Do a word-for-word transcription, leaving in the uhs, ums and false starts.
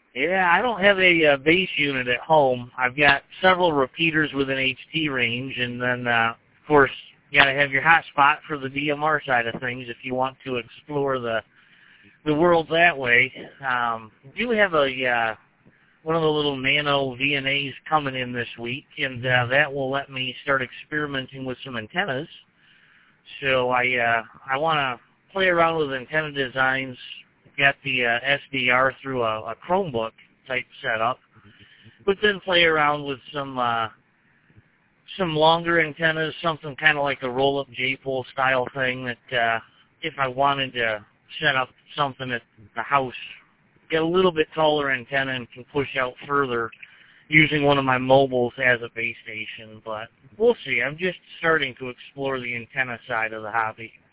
Yeah, I don't have a uh, base unit at home. I've got several repeaters within H T range, and then, uh, of course, you got to have your hotspot for the D M R side of things if you want to explore the the world that way. Um, do have a uh, one of the little nano V N As coming in this week, and uh, that will let me start experimenting with some antennas. So I uh, I want to play around with antenna designs. Got the uh, S D R through a, a Chromebook type setup, but then play around with some uh, some longer antennas, something kind of like a roll-up J-pole style thing that uh, if I wanted to set up something at the house, get a little bit taller antenna and can push out further using one of my mobiles as a base station. But we'll see. I'm just starting to explore the antenna side of the hobby.